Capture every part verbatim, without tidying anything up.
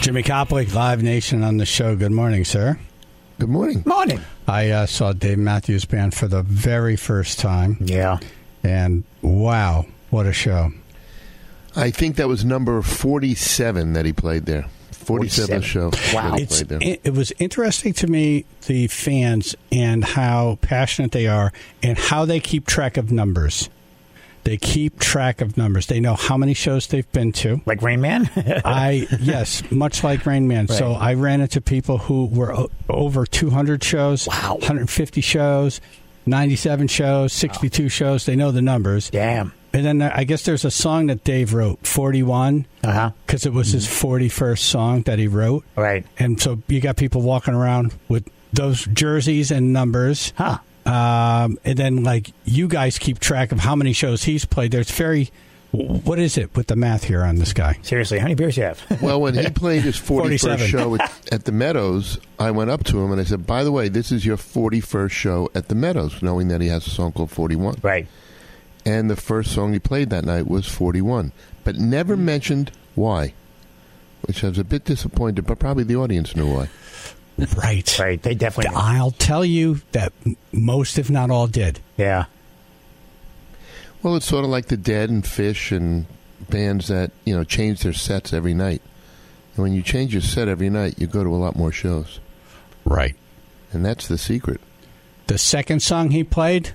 Jimmy Copley, Live Nation on the show. Good morning, sir. Good morning. Morning. I uh, saw Dave Matthews Band for the very first time. Yeah. And wow, what a show. I think that was number forty-seven that he played there. forty-seventh show. Wow. That he It's, played there. it, it was interesting to me, the fans, and how passionate they are, and how they keep track of numbers. They keep track of numbers. They know how many shows they've been to. Like Rain Man? I yes, much like Rain Man. Right. So I ran into people who were o- over two hundred shows, Wow. one hundred fifty shows, ninety-seven shows, sixty-two wow. shows. They know the numbers. Damn. And then I guess there's a song that Dave wrote, forty-one, Uh-huh. because it was his forty-first song that he wrote. Right. And so you got people walking around with those jerseys and numbers. Huh. Um, and then, like, you guys keep track of how many shows he's played. There's very, what is it with the math here on this guy? Seriously, how many beers do you have? Well, when he played his forty-first forty-seven. show at, at the Meadows, I went up to him and I said, by the way, this is your forty-first show at the Meadows, knowing that he has a song called forty-one. Right. And the first song he played that night was forty-one, but never mentioned why, which I was a bit disappointed, but probably the audience knew why. Right. Right. They definitely. I'll tell you that most, if not all, did. Yeah. Well, it's sort of like the Dead and Fish and bands that, you know, change their sets every night. And when you change your set every night, you go to a lot more shows. Right. And that's the secret. The second song he played,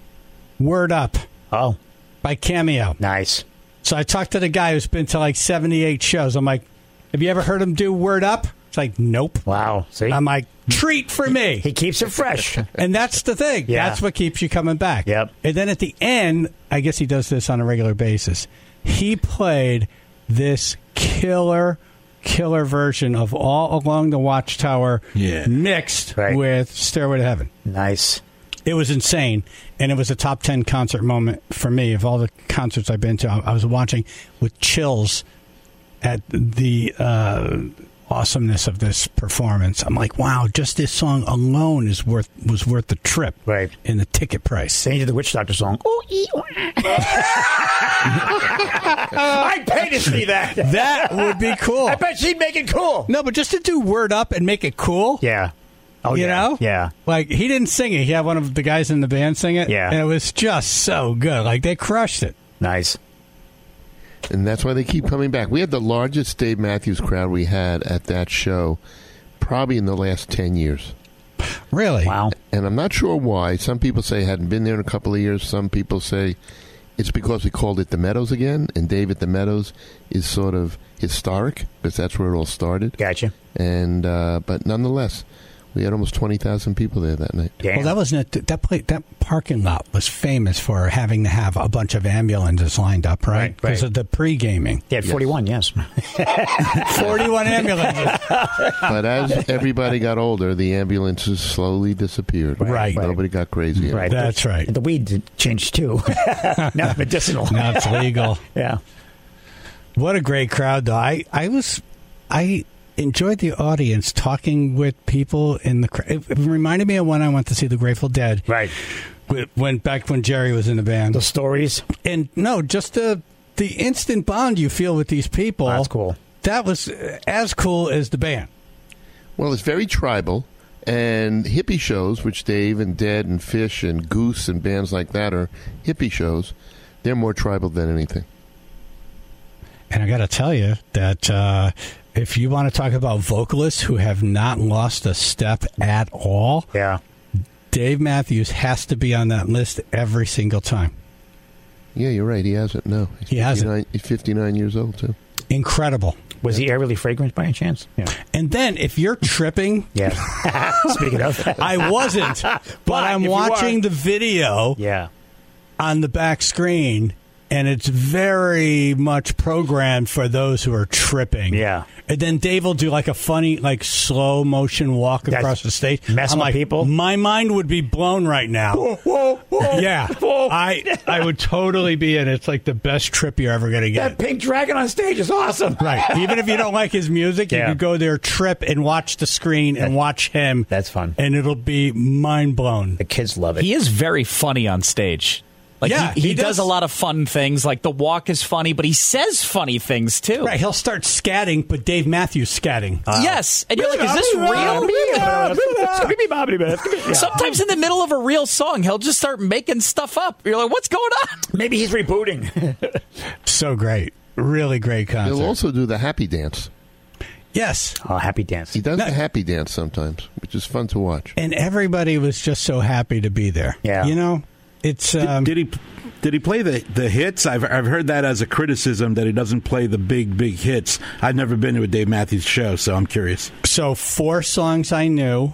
Word Up Oh, by Cameo. nice. So I talked to the guy who's been to like seventy-eight shows. I'm like, have you ever heard him do Word Up? It's like, nope. Wow. See? I'm like, treat for me. He keeps it fresh. And that's the thing. Yeah. That's what keeps you coming back. Yep. And then at the end, I guess he does this on a regular basis. He played this killer, killer version of All Along the Watchtower Yeah. mixed Right. with Stairway to Heaven. Nice. It was insane, and it was a top ten concert moment for me. Of all the concerts I've been to, I, I was watching with chills at the uh, awesomeness of this performance. I'm like, wow, just this song alone is worth was worth the trip, Right. in the ticket price. They did the Witch Doctor song. Ooh, ee, wah. I'd pay to see that. That would be cool. I bet she'd make it cool. No, but just to do Word Up and make it cool. Yeah. Oh, You yeah. know? Yeah. Like, he didn't sing it. He had one of the guys in the band sing it. Yeah. And it was just so good. Like, they crushed it. Nice. And that's why they keep coming back. We had the largest Dave Matthews crowd we had at that show probably in the last ten years. Really? Wow. And I'm not sure why. Some people say it hadn't been there in a couple of years. Some people say it's because we called it the Meadows again, and Dave at the Meadows is sort of historic because that's where it all started. Gotcha. And uh, but nonetheless, we had almost twenty thousand people there that night. Damn. Well, that wasn't it. That play, that parking lot was famous for having to have a bunch of ambulances lined up, right? Right, Because right. of the pre-gaming. They had forty-one, yes. forty-one ambulances. But as everybody got older, the ambulances slowly disappeared. Right. Nobody got crazy. Right. That's right. The weed did- changed, too. Now it's medicinal. Now it's legal. Yeah. What a great crowd, though. I, I was, I enjoyed the audience talking with people in the crowd. It, it reminded me of when I went to see the Grateful Dead. Right. When back when Jerry was in the band. The stories. And no, just the the instant bond you feel with these people. That's cool. That was as cool as the band. Well, it's very tribal, and hippie shows, which Dave and Dead and Fish and Goose and bands like that are hippie shows, they're more tribal than anything. And I got to tell you that uh, if you want to talk about vocalists who have not lost a step at all, Yeah. Dave Matthews has to be on that list every single time. Yeah, you're right. He hasn't. No, he's He hasn't. fifty-nine He's fifty-nine years old too. Incredible. Was the air really fragrant by any chance? Yeah. And then if you're tripping, Yeah. Speaking of. I wasn't, but, But I'm if you watching are- the video Yeah. on the back screen, and it's very much programmed for those who are tripping. Yeah. And then Dave will do like a funny, like slow motion walk That's across the stage. messing I'm with like, people? My mind would be blown right now. Whoa, whoa, whoa. Yeah, Whoa. I I would totally be in. It's like the best trip you're ever gonna That get. pink dragon on stage is awesome. Right. Even if you don't like his music, you Yeah. could go there, trip, and watch the screen and watch him. That's fun. And it'll be mind blown. The kids love it. He is very funny on stage. Like Yeah, he, he, he does. does. a lot of fun things. Like the walk is funny, but he says funny things too. Right, he'll start scatting, but Dave Matthews scatting. Yes, and you're like, is this real? Sometimes in the middle of a real song, he'll just start making stuff up. You're like, what's going on? Maybe he's rebooting. So great. Really great concert. He'll also do the happy dance. Yes. Oh, happy dance. He does No. the happy dance sometimes, which is fun to watch. And everybody was just so happy to be there. Yeah. You know, it's... Um, did, did he did he play the, the hits? I've I've heard that as a criticism that he doesn't play the big big hits. I've never been to a Dave Matthews show, so I'm curious. so four songs I knew.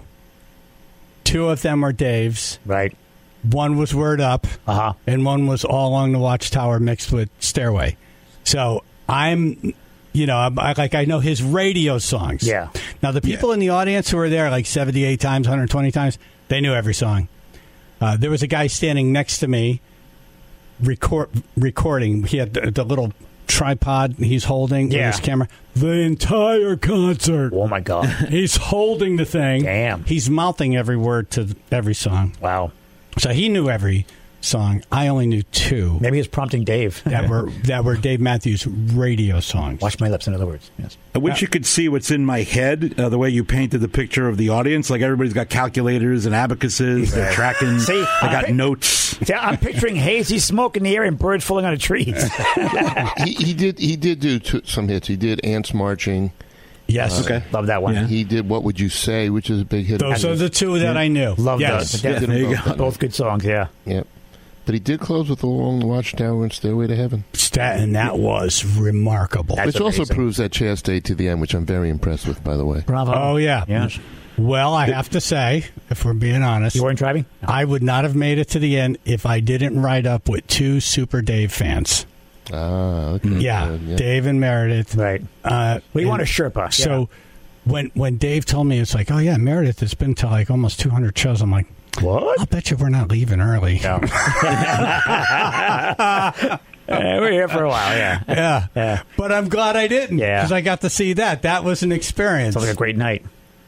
Two of them are Dave's. Right. One was Word Up. Uh-huh. And one was All Along the Watchtower mixed with Stairway. So I'm... You know, I'm, I, like I know his radio songs. Yeah. Now, the people in the audience who were there like seventy-eight times, one hundred twenty times, they knew every song. Uh, there was a guy standing next to me record, recording. He had the, the little tripod he's holding Yeah. with his camera. The entire concert. Oh, my God. He's holding the thing. Damn. He's mouthing every word to every song. Wow. So he knew every song. I only knew two Maybe he's prompting Dave. that were that were Dave Matthews radio songs. Watch my lips, in other words. Yes. I wish you could see what's in my head, uh, the way you painted the picture of the audience. Like everybody's got calculators and abacuses. They're tracking. See, they I got pic- notes. See, I'm picturing hazy smoke in the air and birds falling out of trees. he, he did he did do two, some hits. He did Ants Marching. Yes. Okay. Love that one. Yeah. He did What Would You Say, which is a big hit. Those are the two that I knew. Love yes. those. He Yeah, did there them you both. go. Both good songs, yeah. Yep. But he did close with Along the Watchtower and Stairway to Heaven. Stat, and that was remarkable. That's Which also amazing. proves that Chaz stayed to the end, which I'm very impressed with, by the way. Bravo. Oh, yeah. Yes. Well, I have to say, if we're being honest, You weren't driving? I would not have made it to the end if I didn't ride up with two Super Dave fans. Ah, okay. Yeah, Good, yeah. Dave and Meredith. Right. Uh, We and want a Sherpa. So when when Dave told me, it's like, oh, yeah, Meredith has been to like almost two hundred shows. I'm like, What? I'll bet you we're not leaving early. No. Uh, we're here for a while, yeah. Yeah. Yeah. But I'm glad I didn't. Yeah. Because I got to see that. That was an experience. Sounds like a great night.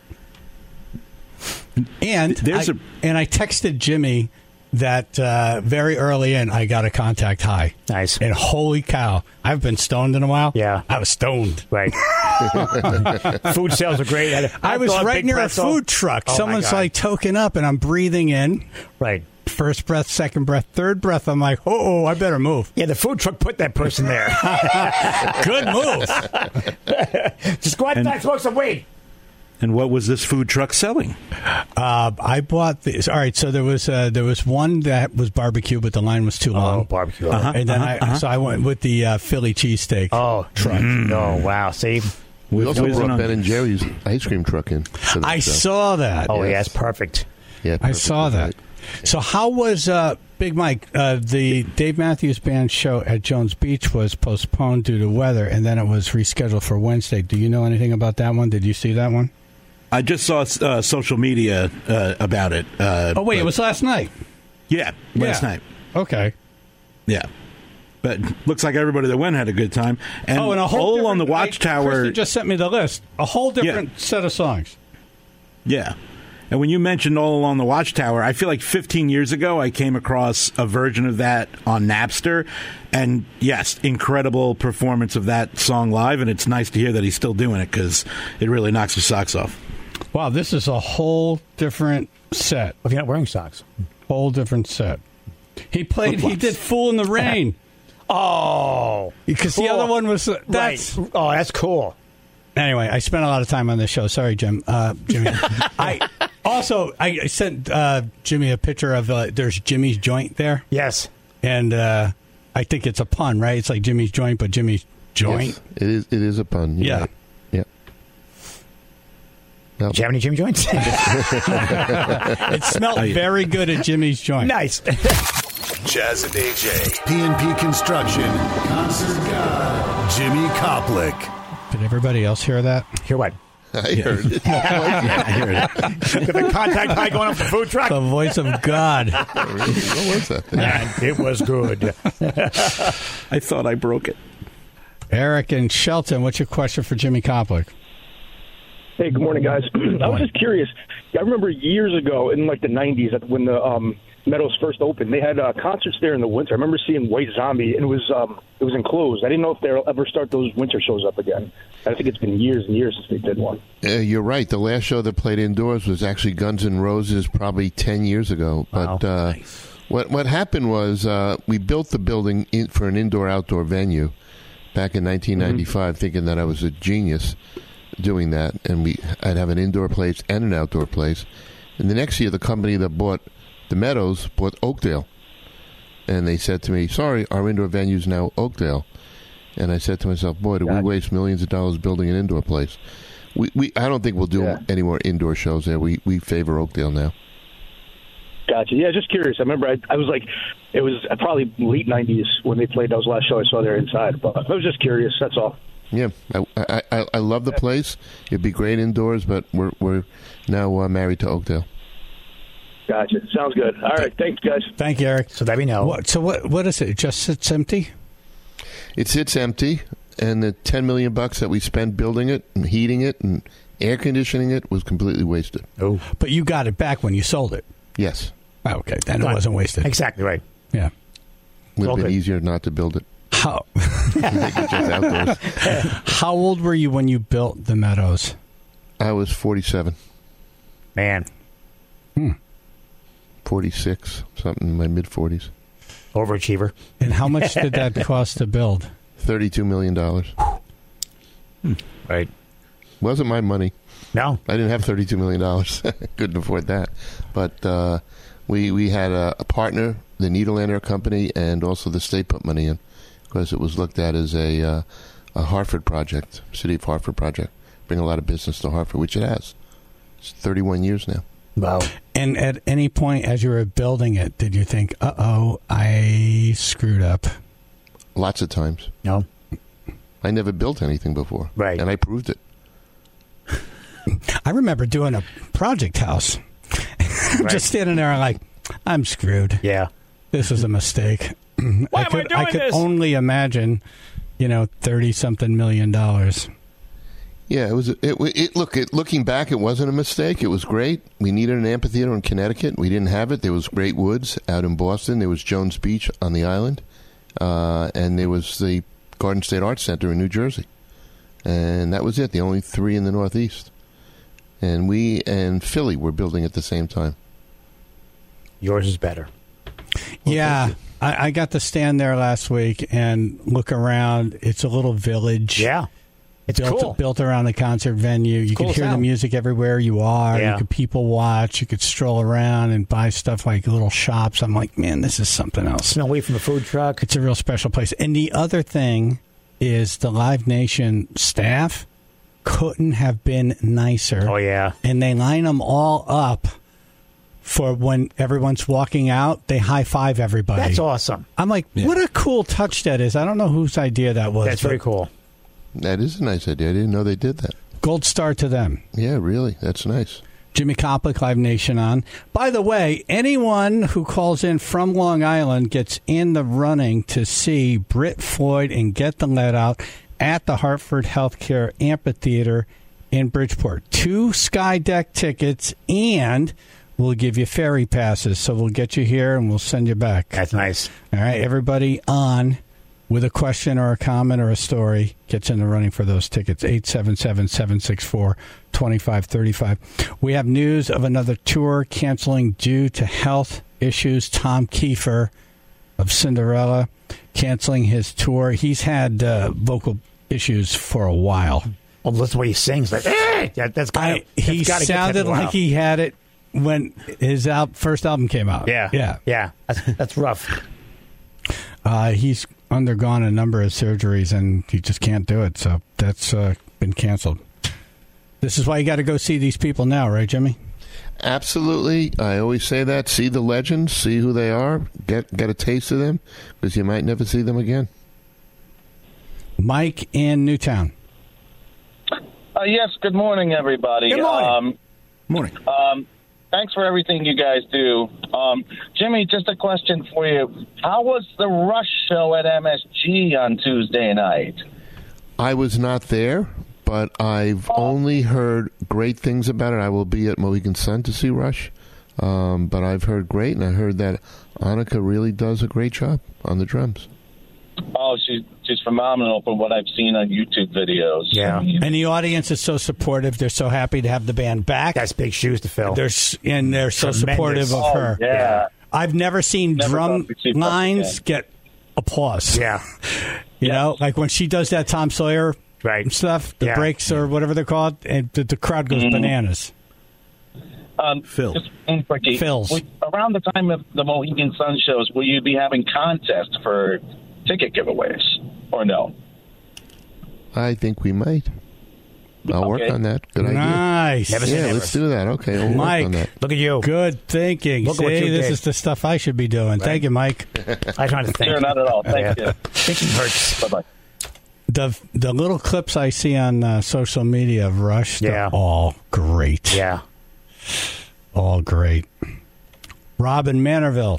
And There's I, a- and I texted Jimmy that uh, very early in I got a contact high. Nice. And holy cow, I've been stoned in a while. Yeah. I was stoned. Right. Food sales are great. I was thought right Big near Pretzel. a food truck. Oh, my Someone's God. like toking up, and I'm breathing in. Right. First breath, second breath, third breath. I'm like, oh, I better move. Yeah, the food truck put that person there. Good move. Just go outside and smoke some weed. And what was this food truck selling? Uh, I bought this. All right, so there was uh, there was one that was barbecue, but the line was too long. Oh, barbecue. Uh-huh. And then I so I went with the uh, Philly cheesesteak. Oh, truck. Oh, wow. See? We also Whizzing brought on. Ben and Jerry's ice cream truck in. for the I show. saw that. Oh, Yes. yeah, it's perfect. Yeah, I perfect. saw that. So how was uh, Big Mike? Uh, the Dave Matthews Band show at Jones Beach was postponed due to weather, and then it was rescheduled for Wednesday. Do you know anything about that one? Did you see that one? I just saw uh, social media uh, about it. Uh, Oh wait, but- it was last night. yeah, last Yeah. night. Okay. Yeah, but looks like everybody that went had a good time. And, oh, and a whole all on the different- I- Watchtower. Kristen just sent me the list. A whole different set of songs. Yeah. And when you mentioned All Along the Watchtower, I feel like fifteen years ago I came across a version of that on Napster. And yes, incredible performance of that song live. And it's nice to hear that he's still doing it because it really knocks his socks off. Wow, this is a whole different set. If you're not wearing socks. Whole different set. He played. He Flip-flops. did "Fool in the Rain" Oh. because the Cool. other one was uh, that's. Right. Oh, that's cool. Anyway, I spent a lot of time on this show. Sorry, Jim. Uh, Jimmy. I also I I sent uh, Jimmy a picture of uh, there's Jimmy's joint there, Yes. and uh, I think it's a pun, right? It's like Jimmy's joint, but Jimmy's joint. Yes, it is. It is a pun. You're Yeah. right. Yep. No, Do you have any Jimmy joints? It smelled Oh, yeah. very good at Jimmy's joint. Nice. Jazz and A J. P and P Construction, Concert God, Jimmy Koplik. Did everybody else hear that? Hear what? I heard it. I hear it. The contact high going up the food truck. The voice of God. What was that thing? And it was good. I thought I broke it. Eric and Shelton, what's your question for Jimmy Koplik? Hey, good morning, guys. I was just curious. I remember years ago in like the nineties when the um, Meadows first opened. They had uh, concerts there in the winter. I remember seeing White Zombie, and it was um, it was enclosed. I didn't know if they'll ever start those winter shows up again. I think it's been years and years since they did one. Uh, you're right. The last show that played indoors was actually Guns N' Roses, probably ten years ago. But Wow. uh, Nice. what what happened was uh, we built the building in, for an indoor-outdoor venue back in nineteen ninety-five, mm-hmm. thinking that I was a genius doing that, and we I'd have an indoor place and an outdoor place. And the next year, the company that bought the Meadows bought Oakdale, and they said to me, "Sorry, our indoor venue is now Oakdale." And I said to myself, "Boy, did we waste millions of dollars building an indoor place?" We, we I don't think we'll do Yeah. any more indoor shows there. We we favor Oakdale now. Gotcha. Yeah, just curious. I remember I, I was like, it was probably late nineties when they played. That was the last show I saw there inside. But I was just curious. That's all. Yeah, I I, I, I love the place. It'd be great indoors, but we're we're now uh, married to Oakdale. Gotcha. Sounds good. All right. Thanks, guys. Thank you, Eric. So that we know. What, so what? What is it? It just sits empty? It sits empty, and the ten million bucks that we spent building it and heating it and air conditioning it was completely wasted. Oh, But you got it back when you sold it. Yes, Oh, okay, then it Right. wasn't wasted. exactly right. Yeah. would Well, have been good. easier not to build it. How Make it just outdoors. How old were you when you built the Meadows? I was forty-seven, Man, forty-six, something in my mid forties. overachiever. And how much did that cost to build? Thirty-two million dollars. Right. Wasn't my money. No. I didn't have thirty-two million dollars. Couldn't afford that. But uh, we we had a, a partner, the Nederlander Company, and also the state put money in because it was looked at as a uh, a Hartford project, City of Hartford project. Bring a lot of business to Hartford, which it has. It's thirty-one years now. Wow. And at any point as you were building it, did you think, uh-oh, I screwed up? Lots of times. No. I never built anything before. Right. And I proved it. I remember doing a project house. Just standing there like, I'm screwed. Yeah. This was a mistake. Why I am I could, doing could this? only imagine, you know, thirty-something million dollars. Yeah, it was. It, it look. It, looking back, it wasn't a mistake. It was great. We needed an amphitheater in Connecticut. We didn't have it. There was Great Woods out in Boston. There was Jones Beach on the island, uh, and there was the Garden State Arts Center in New Jersey, and that was it. The only three in the Northeast, and we and Philly were building at the same time. Yours is better. Yeah, I, I got to stand there last week and look around. It's a little village. Yeah. It's built, cool. built around the concert venue. You Cool could hear the sound. music everywhere you are. Yeah. You could people watch. You could stroll around and buy stuff like little shops. I'm like, man, this is something else. Smell away from the food truck. It's a real special place. And the other thing is the Live Nation staff couldn't have been nicer. Oh, yeah. And they line them all up for when everyone's walking out. They high five everybody. That's awesome. I'm like, what a cool touch that is. I don't know whose idea that was. That's very but cool. That is a nice idea. I didn't know they did that. Gold star to them. Yeah, really. That's nice. Jimmy Koplik, Live Nation on. By the way, anyone who calls in from Long Island gets in the running to see Britt Floyd and Get the Lead Out at the Hartford Healthcare Amphitheater in Bridgeport. Two Sky Deck tickets, and we'll give you ferry passes. So we'll get you here and we'll send you back. That's nice. All right, everybody on with a question or a comment or a story gets in the running for those tickets. eight seven seven, seven six four, two five three five. We have news of another tour canceling due to health issues. Tom Kiefer of Cinderella canceling his tour. He's had uh, vocal issues for a while. Well, listen to the way he sings. Like, eh! Yeah, that's gotta, I, he that's gotta sounded get like he had it when his al- first album came out. Yeah. Yeah. Yeah. That's, that's rough. Uh, he's undergone a number of surgeries, and he just can't do it. So that's uh, been canceled. This is why you got to go see these people now, right, Jimmy? Absolutely. I always say that. See the legends. See who they are. Get get a taste of them, because you might never see them again. Mike in Newtown. Uh, yes, good morning, everybody. Good morning. Um, Morning. um, thanks for everything you guys do. Um, Jimmy, just a question for you. How was the Rush show at M S G on Tuesday night? I was not there, but I've only heard great things about it. I will be at Mohegan Sun to see Rush Um, but I've heard great, and I heard that Annika really does a great job on the drums. Oh, she's she's phenomenal from what I've seen on YouTube videos. Yeah. I mean, And the audience is so supportive. They're so happy to have the band back. That's big shoes to fill. They're s- and they're so Tremendous. supportive of oh, her. yeah. I've never seen Never drum thought we'd see Buck lines again. get applause. Yeah. You know, like when she does that Tom Sawyer Right. stuff, the Yeah. breaks or whatever they're called, and the, the crowd goes Mhm. bananas. Um, Phil. Just one quickie. Phil's. Will- Around the time of the Mohegan Sun shows, will you be having contests for ticket giveaways or no? I think we might. I'll work Okay. on that. Good idea. Nice. Never say Yeah, never. let's do that. Okay, we'll Mike. work on that. Look at you. Good thinking. Look at what See, you this did. is the stuff I should be doing. Thank you, Mike. I trying to think. Sure, not at all. Thank Yeah. you. Thinking hurts. Bye-bye. The the little clips I see on uh, social media of Rush, they're Yeah. all great. Yeah. All great. Robin Manorville.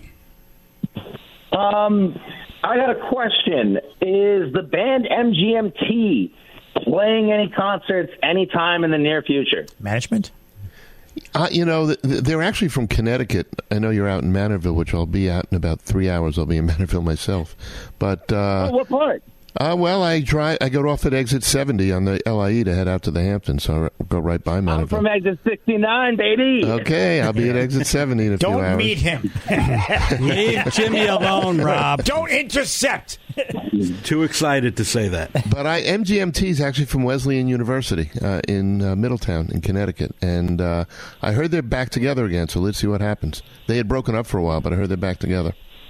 Um, I got a question. Is the band M G M T playing any concerts anytime in the near future? Management? Uh, you know, th- th- they're actually from Connecticut. I know you're out in Manorville, which I'll be out in about three hours. I'll be in Manorville myself. But, uh, Oh, what part? uh, well, I drive. I go off at exit seventy on the L I E to head out to the Hamptons, so I go right by I'm Manorville. from exit sixty-nine, baby. Okay, I'll be at exit seventy in a few Don't hours. meet him. Leave Jimmy alone, Rob. Don't intercept. Too excited to say that. But I M G M T is actually from Wesleyan University uh, in uh, Middletown in Connecticut, and uh, I heard they're back together again. So let's see what happens. They had broken up for a while, but I heard they're back together.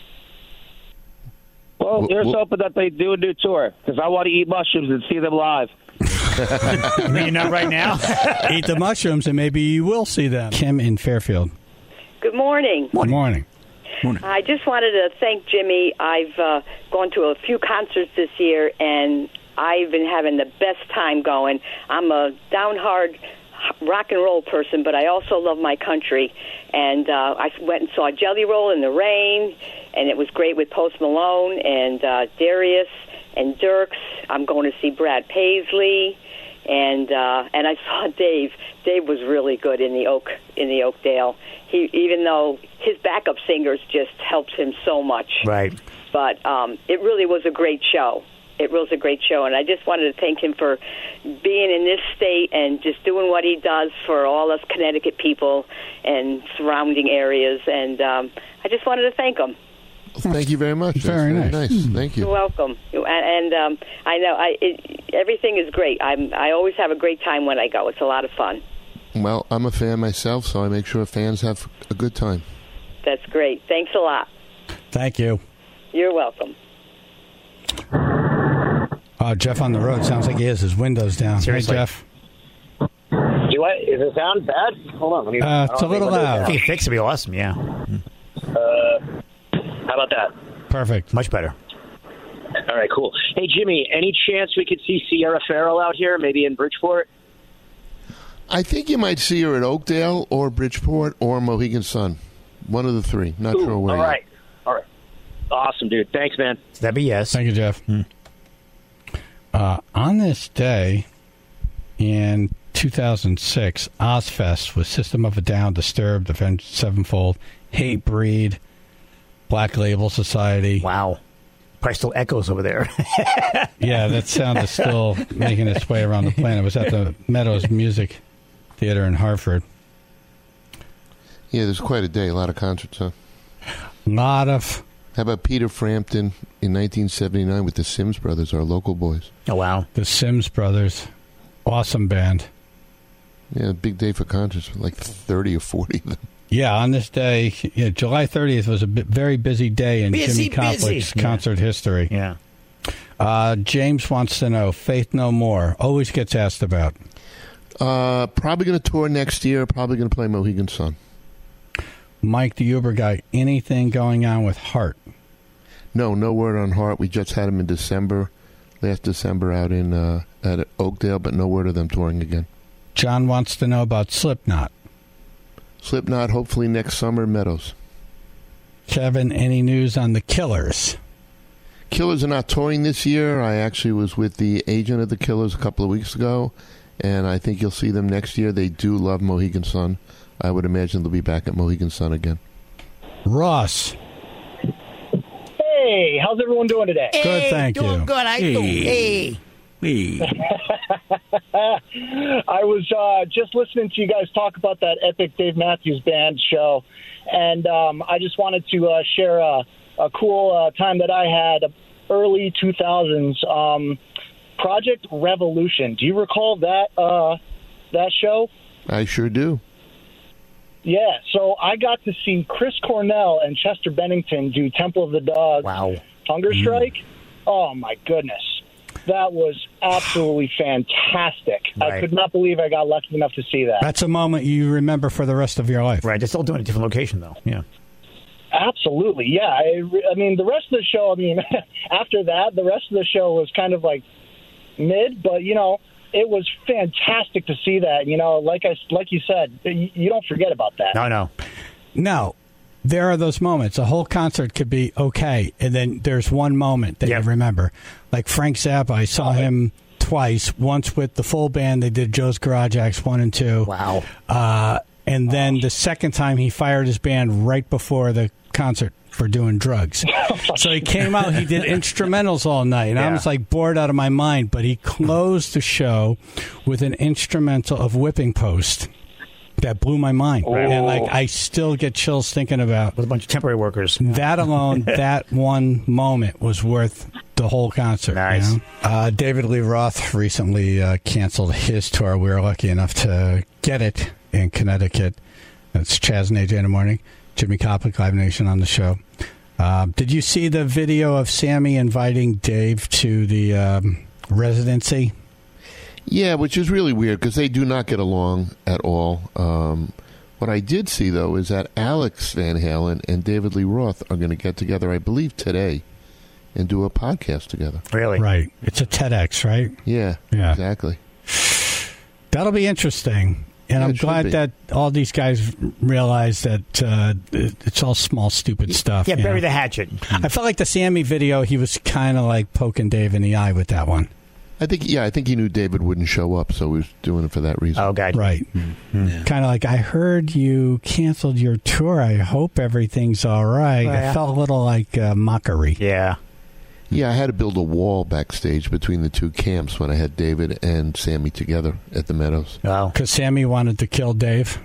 Well, Wh- here's wh- hoping that they do a new tour, because I want to eat mushrooms and see them live. I mean, not right now. Eat the mushrooms, and maybe you will see them. Kim in Fairfield. Good morning. Good morning. I just wanted to thank Jimmy. I've uh, gone to a few concerts this year, and I've been having the best time going. I'm a down hard rock and roll person, but I also love my country. And uh, I went and saw Jelly Roll in the Rain, and it was great with Post Malone and uh, Darius and Dirks. I'm going to see Brad Paisley, and uh, and I saw Dave. Dave was really good in the Oak in the Oakdale. He, even though his backup singers just helped him so much. Right. But um, it really was a great show. It was a great show, and I just wanted to thank him for being in this state and just doing what he does for all us Connecticut people and surrounding areas. And um, I just wanted to thank him. Thank you very much. Very That's nice. very nice. Thank You're you. welcome. You- And, and um, I know I it, everything is great. I'm I always have a great time when I go. It's a lot of fun. Well, I'm a fan myself, so I make sure fans have a good time. That's great. Thanks a lot. Thank you. You're welcome. Uh, Jeff on the road. Sounds like he has his windows down. Seriously. Hey, Jeff. Do I? Is it sound bad? Hold on. Let me, Uh, I it's don't a think little what it is loud. If you fix it, it'd be awesome. Yeah. now. Uh, how about that? Perfect. Much better. All right, cool. Hey, Jimmy, any chance we could see Sierra Farrell out here, maybe in Bridgeport? I think you might see her at Oakdale or Bridgeport or Mohegan Sun. One of the three. Not Ooh, sure where all yet. right. All right. Awesome, dude. Thanks, man. That'd be yes. Thank you, Jeff. Uh, on this day in two thousand six, Ozfest with System of a Down, Disturbed, Avenged Sevenfold, Hate Breed, Black Label Society. Wow. Probably still echoes over there. Yeah, that sound is still making its way around the planet. It was at the Meadows Music Theater in Hartford. Yeah, there's quite a day. A lot of concerts, huh? A lot of... How about Peter Frampton in nineteen seventy-nine with the Sims Brothers, our local boys? Oh, wow. The Sims Brothers. Awesome band. Yeah, big day for concerts, like thirty or forty of them. Yeah, on this day, yeah, July thirtieth was a bit, very busy day in Busy, Jimmy Coplick's busy. concert history. Yeah. Uh, James wants to know, Faith No More, always gets asked about. Uh, probably going to tour next year. Probably going to play Mohegan Sun. Mike the Uber guy, anything going on with Heart? No, no word on Heart. We just had them in December, last December out in uh, at Oakdale, but no word of them touring again. John wants to know about Slipknot. Slipknot, hopefully next summer, Meadows. Kevin, any news on the Killers? Killers are not touring this year. I actually was with the agent of the Killers a couple of weeks ago, and I think you'll see them next year. They do love Mohegan Sun. I would imagine they'll be back at Mohegan Sun again. Ross. Hey, how's everyone doing today? Good, Hey, thank doing you. good. I do. Hey. Hey. I was uh, just listening to you guys talk about that epic Dave Matthews Band show, and um, I just wanted to uh, share a, a cool uh, time that I had early two thousands. Um, Project Revolution. Do you recall that uh, that show? I sure do. Yeah, so I got to see Chris Cornell and Chester Bennington do Temple of the Dog. Wow. Hunger Strike. Mm. Oh, my goodness. That was absolutely fantastic. Right. I could not believe I got lucky enough to see that. That's a moment you remember for the rest of your life. Right. They're still doing a different location, though. Yeah. Absolutely, yeah. I, I mean, the rest of the show, I mean, after that, the rest of the show was kind of like mid, but, you know, it was fantastic to see that. You know, like I, like you said, you, you don't forget about that. No, no. No. There are those moments. A whole concert could be okay, and then there's one moment that Yep. you remember. Like Frank Zappa, I saw him twice. Once with the full band, they did Joe's Garage Acts one and two. Wow. Uh, and then the second time, he fired his band right before the concert for doing drugs. So he came out, he did instrumentals all night, and Yeah. I was like bored out of my mind. But he closed the show with an instrumental of Whipping Post. That blew my mind. Right. And like I still get chills thinking about With a bunch of temporary workers. that alone. That one moment was worth the whole concert. Nice. You know? uh, David Lee Roth recently uh, canceled his tour. We were lucky enough to get it in Connecticut. That's Chaz and A J in the morning. Jimmy Koplik, Live Nation on the show. Uh, did you see the video of Sammy inviting Dave to the um, residency? Yeah, which is really weird because they do not get along at all. Um, what I did see, though, is that Alex Van Halen and David Lee Roth are going to get together, I believe, today and do a podcast together. Really? Right. It's a TEDx, right? Yeah, Yeah. exactly. That'll be interesting. And Yeah, I'm it should glad be. that all these guys realize that uh, it- it's all small, stupid stuff. Yeah, you bury know? the hatchet. I felt like the Sammy video, he was kind of like poking Dave in the eye with that one. I think, yeah, I think he knew David wouldn't show up, so he was doing it for that reason. Oh, God. Right. Yeah. Kind of like, I heard you canceled your tour. I hope everything's all right. Oh, yeah. It felt a little like uh, mockery. Yeah. Yeah, I had to build a wall backstage between the two camps when I had David and Sammy together at the Meadows. Oh. Because Sammy wanted to kill Dave.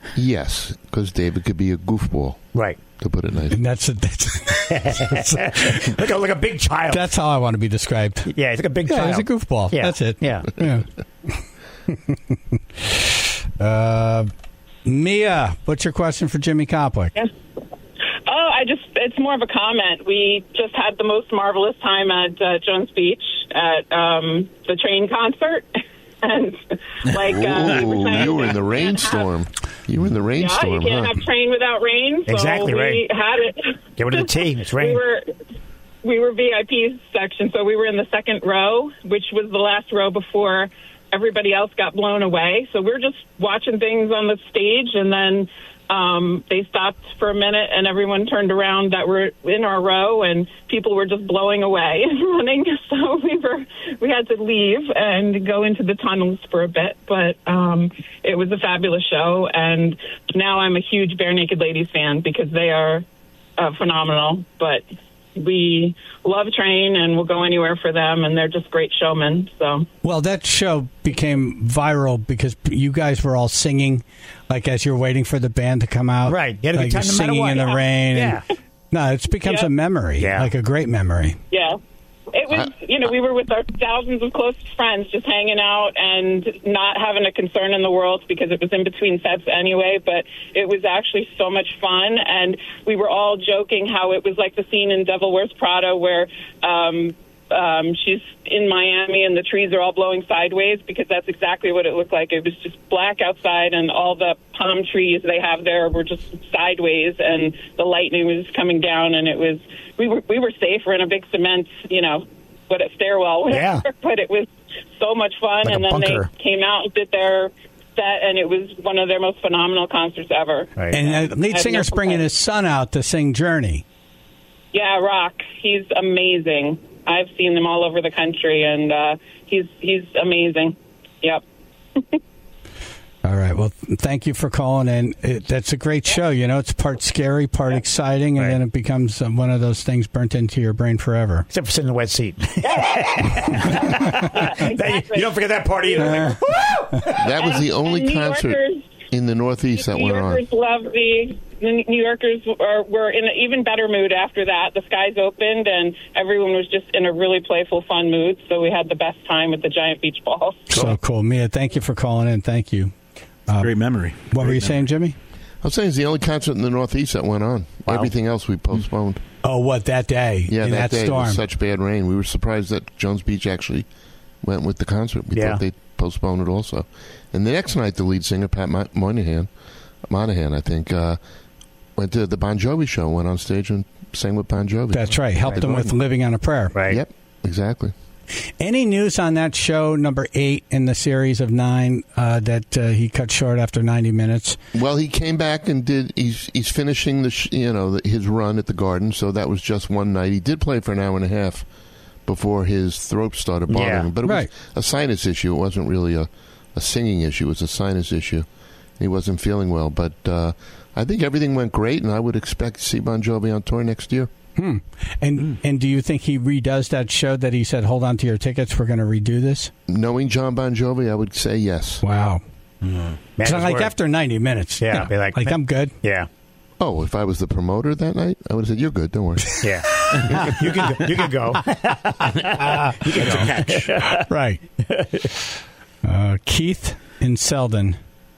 Yes, because David could be a goofball, Right. to put it nice. And that's, a, that's, like, a, like a big child. that's how I want to be described. yeah, he's like a big Yeah, child. he's a goofball. Yeah. That's it. Yeah. Yeah. uh, Mia, what's your question for Jimmy Koplik? Yes. Oh, I just, it's more of a comment. We just had the most marvelous time at uh, Jones Beach at um, the Train concert. And like uh, we were Ooh, saying, you were in the rainstorm. You were in the yeah, you rainstorm, can't huh? have train without rain. So Exactly, we right. had it. Get rid of the T. It's rain. We were we were V I P section, so we were in the second row, which was the last row before everybody else got blown away. So we were just watching things on the stage, and then um, they stopped for a minute, and everyone turned around that were in our row, and people were just blowing away and running. So we were we had to leave and go into the tunnels for a bit, but um, it was a fabulous show. And now I'm a huge Bare Naked Ladies fan because they are uh, phenomenal. But we love Train, and we'll go anywhere for them, and they're just great showmen. So Well, that show became viral because you guys were all singing, like as you're waiting for the band to come out. Right. You had a good like time you're no matter singing what. in the Yeah. rain. Yeah. And, no, it becomes Yeah. a memory, Yeah. like a great memory. yeah. It was, you know, we were with our thousands of close friends just hanging out and not having a concern in the world because it was in between sets anyway, but it was actually so much fun. And we were all joking how it was like the scene in Devil Wears Prada where um, um, she's in Miami and the trees are all blowing sideways, because that's exactly what it looked like. It was just black outside and all the palm trees they have there were just sideways and the lightning was coming down, and it was, we were we were safe. We're in a big cement, you know, what a stairwell, whatever, Yeah. but it was so much fun. Like a and then bunker. they came out and did their set, and it was one of their most phenomenal concerts ever. Right. And uh, lead I have singer's no bringing complaints. his son out to sing Journey. Yeah, Rock. He's amazing. I've seen them all over the country, and uh, he's he's amazing. Yep. All All right. Well, thank you for calling in. It, that's a great show. You know, it's part scary, part exciting, and right. then it becomes um, one of those things burnt into your brain forever. Except for sitting in the wet seat. Exactly. You don't forget that part either. Uh, that was the only and concert in the Northeast that New went on. New Yorkers love the. The New Yorkers are, were in an even better mood after that. The skies opened, and everyone was just in a really playful, fun mood. So we had the best time with the giant beach balls. So cool. Mia, thank you for calling in. Thank you. Uh, Great memory. What Great were you memory. saying, Jimmy? I was saying it's the only concert in the Northeast that went on. Wow. Everything else we postponed. Oh, what, that day? Yeah, in that, that day. storm. It was such bad rain. We were surprised that Jones Beach actually went with the concert. We yeah. thought they'd postpone it also. And the next night, the lead singer, Pat Monahan, Monahan, I think, uh, went to the Bon Jovi show, went on stage and sang with Bon Jovi. That's right. Helped right. them with Living on a Prayer. Right. Yep, exactly. Any news on that show, number eight in the series of nine, uh, that uh, he cut short after ninety minutes? Well, he came back and did. He's he's finishing the sh- you know the, his run at the Garden, so that was just one night. He did play for an hour and a half before his throat started bothering yeah. him, but it right. was a sinus issue. It wasn't really a, a singing issue. It was a sinus issue. He wasn't feeling well, but uh, I think everything went great, and I would expect to see Bon Jovi on tour next year. Hmm. And mm. and do you think he redoes that show that he said, hold on to your tickets, we're going to redo this? Knowing John Bon Jovi, I would say yes. Wow. Mm. So like word. After ninety minutes, yeah, you know, be like, like I'm good. Yeah. Oh, if I was the promoter that night, I would have said, you're good, don't worry. Yeah. you can go. You can go. uh, you can That's go. a catch. Right. Uh, Keith in Selden.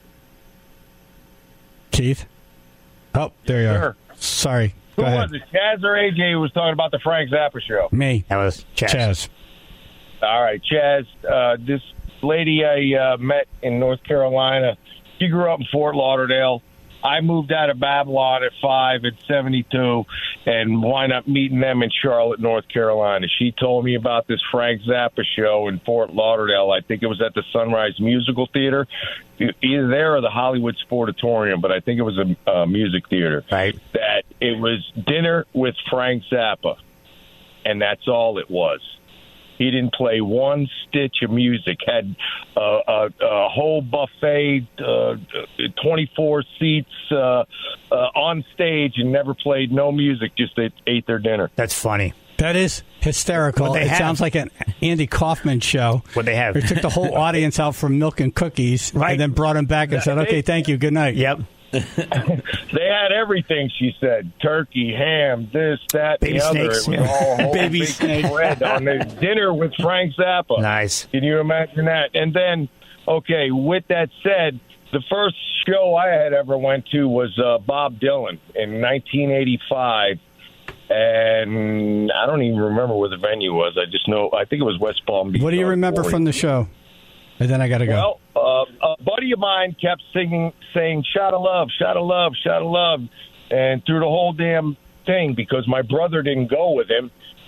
Keith? Oh, there you sure. are. Sorry. Who Go ahead. was it? Chaz or A J who was talking about the Frank Zappa show? Me. That was Chaz. Chaz. All right, Chaz. Uh, this lady I uh, met in North Carolina, she grew up in Fort Lauderdale. I moved out of Babylon at five at seventy-two and wound up meeting them in Charlotte, North Carolina. She told me about this Frank Zappa show in Fort Lauderdale. I think it was at the Sunrise Musical Theater, either there or the Hollywood Sportatorium, but I think it was a, a music theater. Right. That it was dinner with Frank Zappa, and that's all it was. He didn't play one stitch of music. Had uh, a, a whole buffet, uh, twenty-four seats uh, uh, on stage, and never played no music. Just ate, ate their dinner. That's funny. That is hysterical. It have. sounds like an Andy Kaufman show. What they have. They took the whole audience out for milk and cookies, right. and then brought them back and said, "Okay, thank you, good night." Yep. They had everything, she said. Turkey, ham, this, that, Baby the snakes. other. It was all a whole Baby big snakes. spread on the dinner with Frank Zappa. Nice. Can you imagine that? And then, okay, with that said, the first show I had ever went to was uh, Bob Dylan in nineteen eighty-five. And I don't even remember where the venue was. I just know, I think it was West Palm Beach. What do you remember from the show? And then I got to go. Well, uh, a buddy of mine kept singing, saying, "Shot of love, shot of love, shot of love," and through the whole damn thing, because my brother didn't go with him,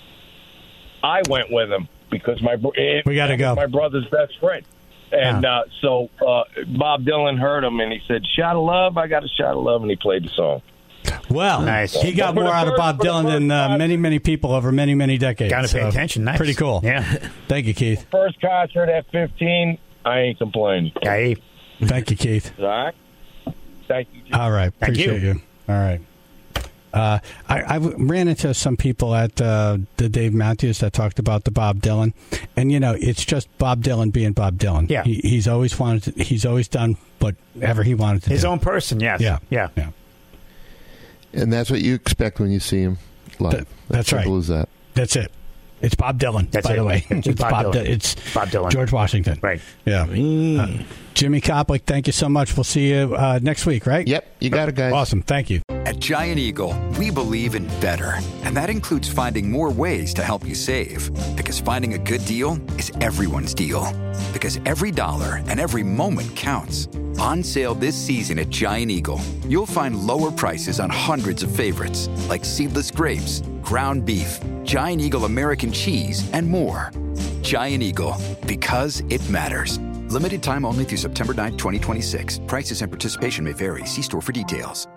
I went with him because my it, we got to go. My brother's best friend, and yeah. uh, so uh, Bob Dylan heard him, and he said, "Shot of love, I got a shot of love," and he played the song. Well, nice. He got more out of Bob Dylan than uh, many, many people over many, many decades. Got to pay so attention. Nice. Pretty cool. Yeah. Thank you, Keith. First concert at fifteen, I ain't complaining. Hey. Thank you, Keith. All right. Thank you. All right. Thank Appreciate you. you. All right. Uh, I, I ran into some people at uh, the Dave Matthews that talked about the Bob Dylan, and you know, it's just Bob Dylan being Bob Dylan. Yeah. He, he's always wanted. To, he's always done whatever he wanted to. His do. own person. Yes. Yeah. Yeah. Yeah. And that's what you expect when you see him live. That, that's simple right. as that. That's it. It's Bob Dylan, That's by it. the way. It's It's Bob Bob, Dylan. Di- it's Bob Dylan. George Washington. Right. Yeah. Uh, Jimmy Koplik, thank you so much. We'll see you uh, next week, right? Yep. You got it, guys. Awesome. Thank you. At Giant Eagle, we believe in better. And that includes finding more ways to help you save. Because finding a good deal is everyone's deal. Because every dollar and every moment counts. On sale this season at Giant Eagle, you'll find lower prices on hundreds of favorites, like seedless grapes, ground beef, Giant Eagle American cheese, and more. Giant Eagle, because it matters. Limited time only through September ninth, twenty twenty-six. Prices and participation may vary. See store for details.